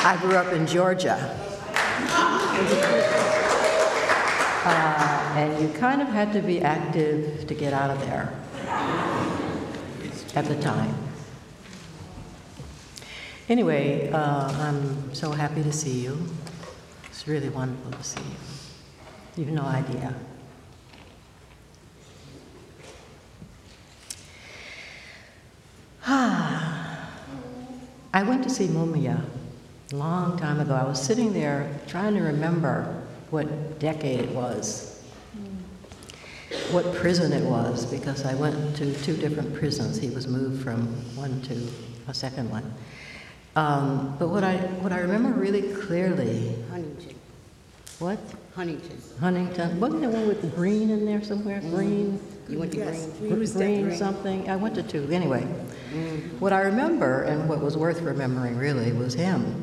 I grew up in Georgia. And you kind of had to be active to get out of there at the time. Anyway, I'm so happy to see you. It's really wonderful to see you. You have no idea. I went to see Mumia a long time ago. I was sitting there trying to remember what decade it was, what prison it was, because I went to 2 different prisons. He was moved from one to a second one. But what I remember really clearly. Huntington. What? Huntington. Huntington. Wasn't there one with green in there somewhere? Green? You went to Yes, Green? we used that Green Green. something? I went to 2. Anyway, what I remember, and what was worth remembering really, was him.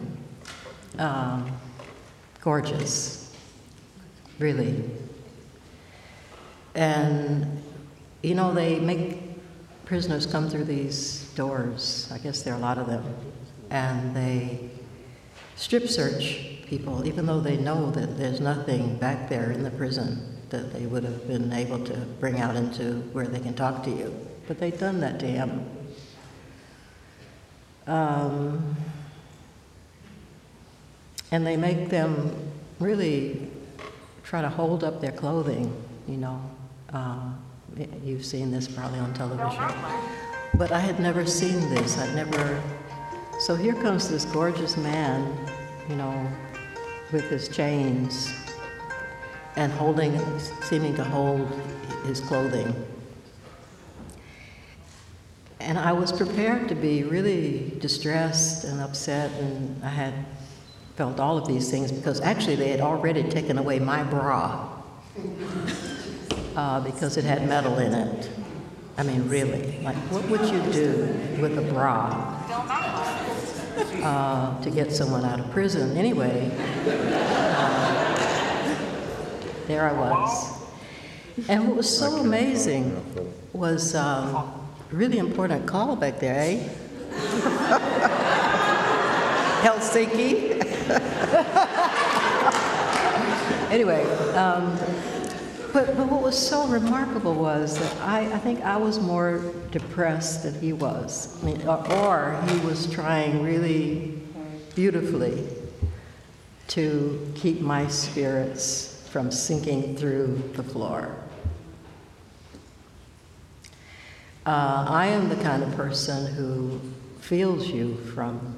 Gorgeous. Really. And, you know, they make prisoners come through these doors. I guess there are a lot of them. And they strip search people, even though they know that there's nothing back there in the prison that they would have been able to bring out into where they can talk to you. But they've done that to him. And they make them really try to hold up their clothing, you know. You've seen this probably on television. But I had never seen this. I'd never. So here comes this gorgeous man, you know, with his chains and seeming to hold his clothing. And I was prepared to be really distressed and upset, and I had felt all of these things because actually they had already taken away my bra because it had metal in it. I mean, really, like what would you do with a bra to get someone out of prison? Anyway, there I was. And what was so amazing was really important call back there, eh? Helsinki. Anyway, but what was so remarkable was that I think I was more depressed than he was. I mean, or he was trying really beautifully to keep my spirits from sinking through the floor. I am the kind of person who feels you from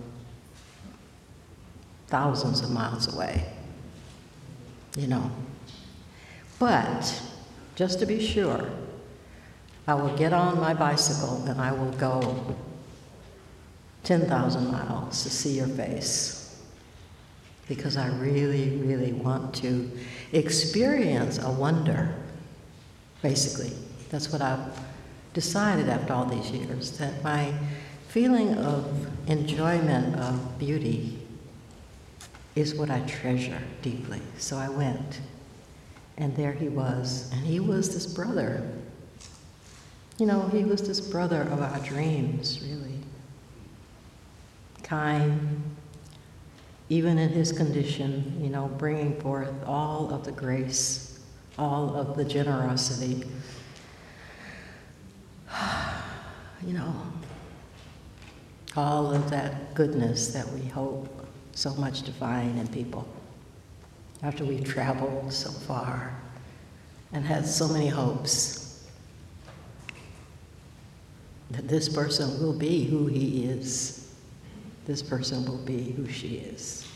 thousands of miles away, you know. But, just to be sure, I will get on my bicycle and I will go 10,000 miles to see your face, because I really, really want to experience a wonder, basically. That's what I've decided after all these years, that my feeling of enjoyment of beauty is what I treasure deeply. So I went, and there he was, and he was this brother. You know, he was this brother of our dreams, really. Kind, even in his condition, you know, bringing forth all of the grace, all of the generosity, you know, all of that goodness that we hope so much to find in people after we've traveled so far and had so many hopes that this person will be who he is, this person will be who she is.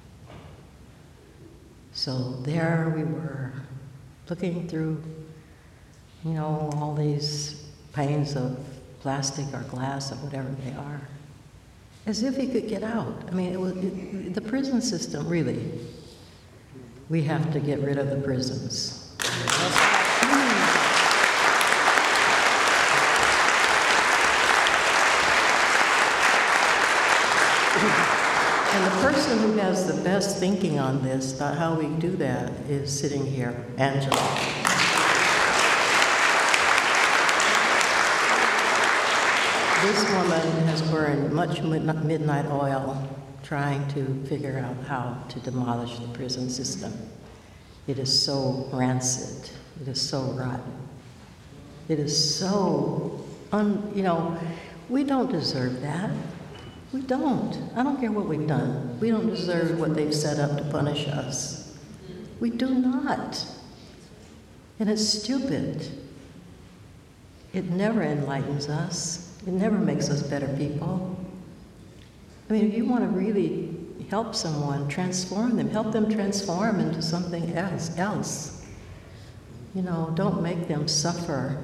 So there we were, looking through, you know, all these panes of plastic or glass or whatever they are, as if he could get out. I mean, the prison system, really, we have to get rid of the prisons. And the person who has the best thinking on this, about how we do that, is sitting here, Angela. This woman has burned much midnight oil trying to figure out how to demolish the prison system. It is so rancid. It is so rotten. It is so, we don't deserve that. We don't. I don't care what we've done. We don't deserve what they've set up to punish us. We do not. And it's stupid. It never enlightens us. It never makes us better people. I mean, if you want to really help someone, transform them, help them transform into something else. Don't make them suffer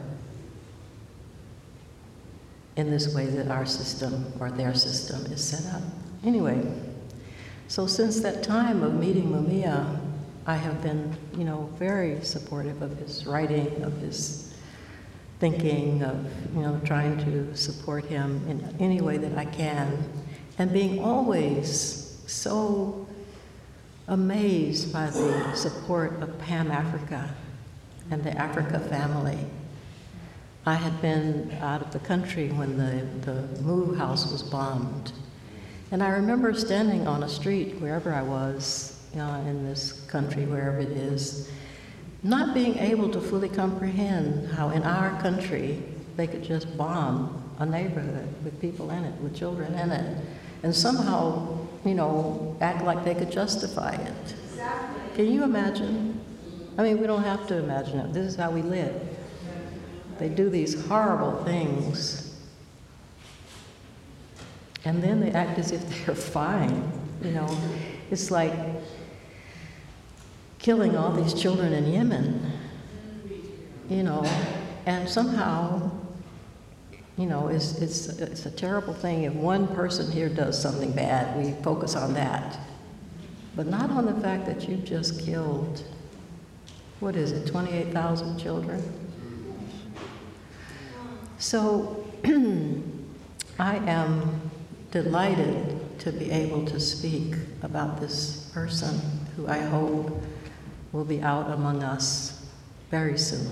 in this way that our system or their system is set up. Anyway, so since that time of meeting Mumia, I have been, very supportive of his writing, of his thinking, of, trying to support him in any way that I can, and being always so amazed by the support of PAM Africa and the Africa family. I had been out of the country when the Move House was bombed. And I remember standing on a street, wherever I was, in this country, wherever it is, not being able to fully comprehend how in our country they could just bomb a neighborhood with people in it, with children in it, and somehow, act like they could justify it. Exactly. Can you imagine? I mean, we don't have to imagine it. This is how we live. They do these horrible things, and then they act as if they're fine. It's like killing all these children in Yemen, and somehow, it's a terrible thing. If one person here does something bad, we focus on that, but not on the fact that you've just killed, 28,000 children? So I am delighted to be able to speak about this person who I hope will be out among us very soon.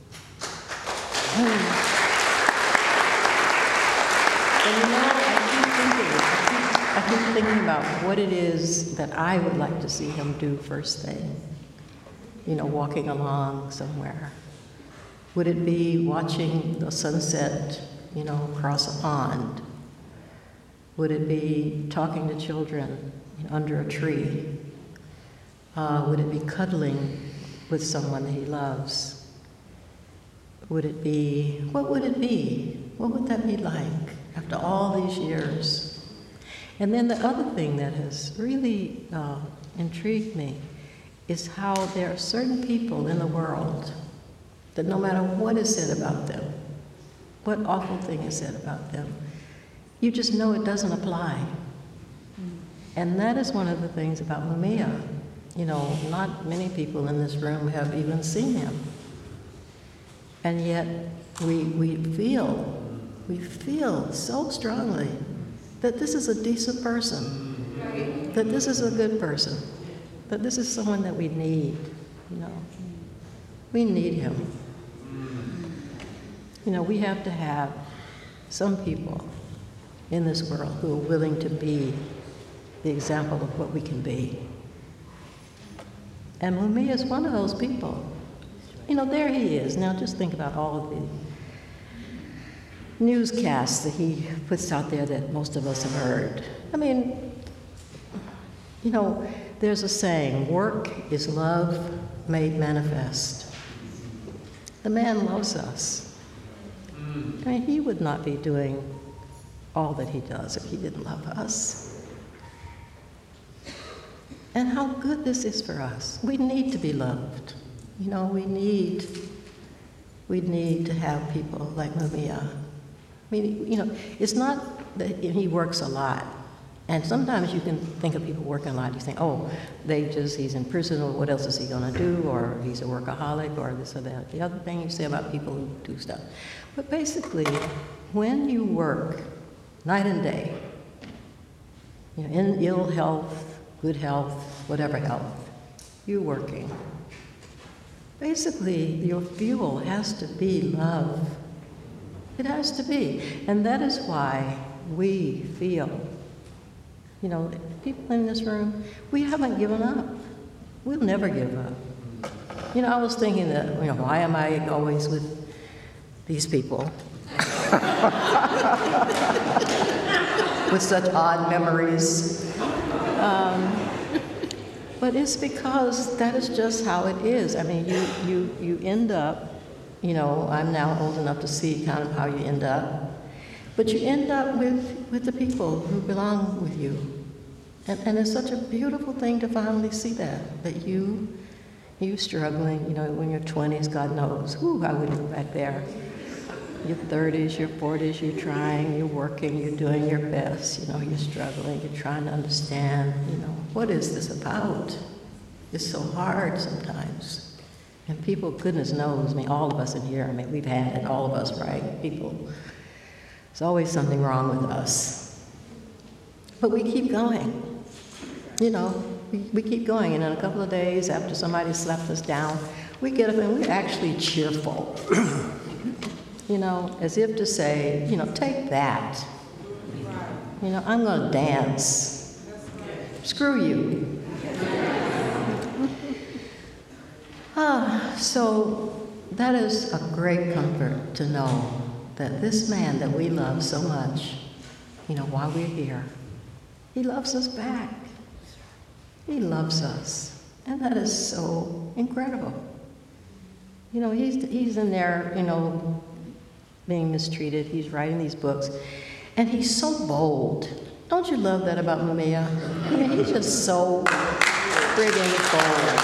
And I keep thinking about what it is that I would like to see him do first thing, walking along somewhere. Would it be watching the sunset, across a pond? Would it be talking to children under a tree? Would it be cuddling with someone that he loves? What would it be? What would that be like after all these years? And then the other thing that has really intrigued me is how there are certain people in the world that no matter what is said about them, what awful thing is said about them, you just know it doesn't apply. And that is one of the things about Mumia. Not many people in this room have even seen him. And yet we feel so strongly that this is a decent person, that this is a good person, that this is someone that we need, We need him. We have to have some people in this world who are willing to be the example of what we can be. And Mumia is one of those people. There he is. Now just think about all of the newscasts that he puts out there that most of us have heard. I mean, there's a saying, work is love made manifest. The man loves us. I mean, he would not be doing all that he does if he didn't love us. And how good this is for us. We need to be loved. We need to have people like Mumia. I mean, it's not that he works a lot. And sometimes you can think of people working a lot. You think, he's in prison, or what else is he going to do? Or he's a workaholic, or this or that. The other thing you say about people who do stuff. But basically, when you work night and day, in ill health, good health, whatever health, you're working. Basically, your fuel has to be love. It has to be. And that is why we feel You know, people in this room, we haven't given up. We'll never give up. You know, I was thinking that, you know, why am I always with these people? With such odd memories. But it's because that is just how it is. I mean, you end up, you know, I'm now old enough to see kind of how you end up. But you end up with the people who belong with you. And it's such a beautiful thing to finally see that you struggling, you know, when you're 20s, God knows, whoo, I wouldn't go back there. Your 30s, your 40s, you're trying, you're working, you're doing your best, you know, you're struggling, you're trying to understand, you know, what is this about? It's so hard sometimes. And people, goodness knows, I mean, all of us in here, I mean, we've had it, all of us, right? People, there's always something wrong with us. But we keep going, you know, we keep going. And in a couple of days after somebody slapped us down, we get up and we're actually cheerful. You know, as if to say, you know, take that. You know, I'm going to dance. Screw you. So that is a great comfort to know that this man that we love so much, you know, while we're here, he loves us back. He loves us. And that is so incredible. You know, he's in there, you know, being mistreated. He's writing these books. And he's so bold. Don't you love that about Mumia? I mean, he's just so friggin' bold.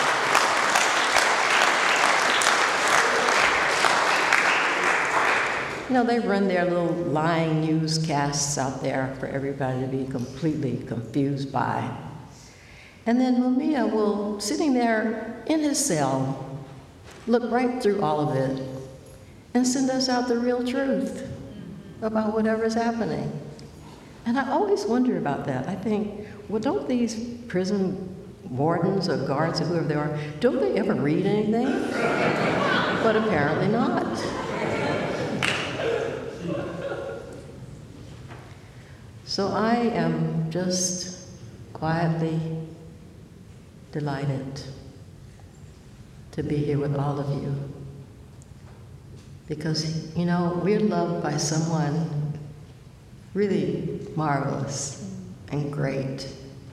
You know, they run their little lying newscasts out there for everybody to be completely confused by. And then Mumia will, sitting there in his cell, look right through all of it and send us out the real truth about whatever's happening. And I always wonder about that. I think, well, don't these prison wardens or guards or whoever they are, don't they ever read anything? But apparently not. So I am just quietly delighted to be here with all of you. Because, you know, we're loved by someone really marvelous and great.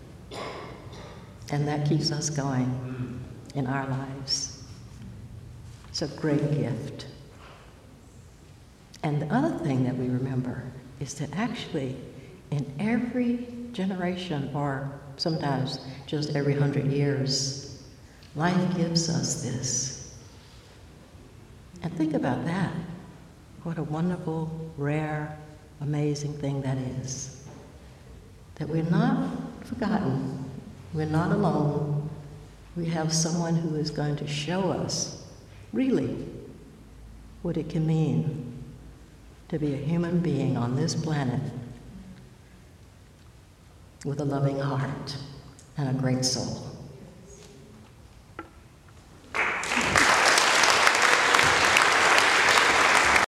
And that keeps us going in our lives. It's a great gift. And the other thing that we remember is that actually in every generation, or sometimes just every 100 years, life gives us this. And think about that. What a wonderful, rare, amazing thing that is. That we're not forgotten. We're not alone. We have someone who is going to show us really what it can mean to be a human being on this planet with a loving heart and a great soul.